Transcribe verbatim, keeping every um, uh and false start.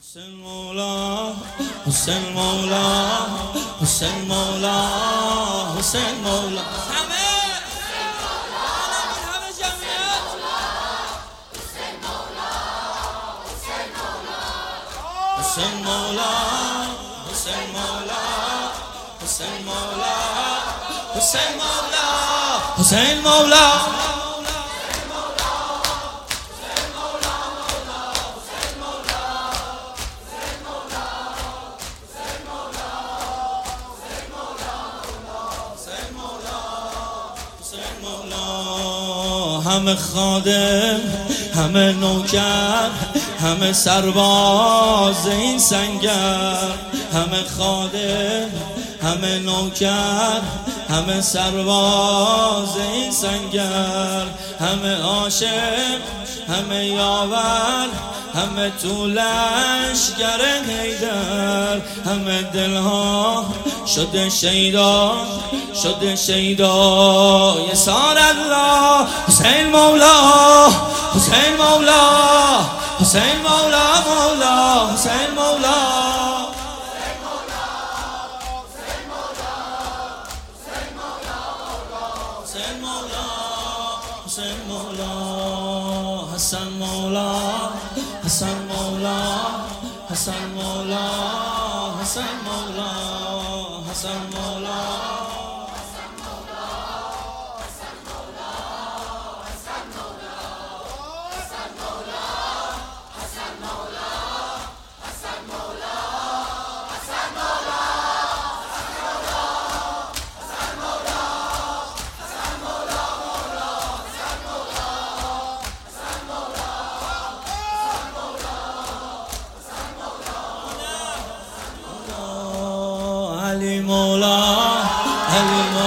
حسین مولا حسین مولا حسین مولا حسین مولا همه همه جمعیت حسین مولا حسین مولا حسین مولا حسین مولا حسین مولا حسین مولا حسین مولا همه خادم همه نوکر همه سرباز این سنگر همه خادم همه نوکر همه سرباز این سنگر همه عاشق همه یاور همه تو لشگر حیدر همه دلها شده شیدا شده شیدای سار الله حسین مولا حسین مولا حسین مولا مولا حسین مولا حسین مولا حسین مولا حسن مولا حسن مولا حسن مولا حسن مولا حسن مولا علی مولا علی مولا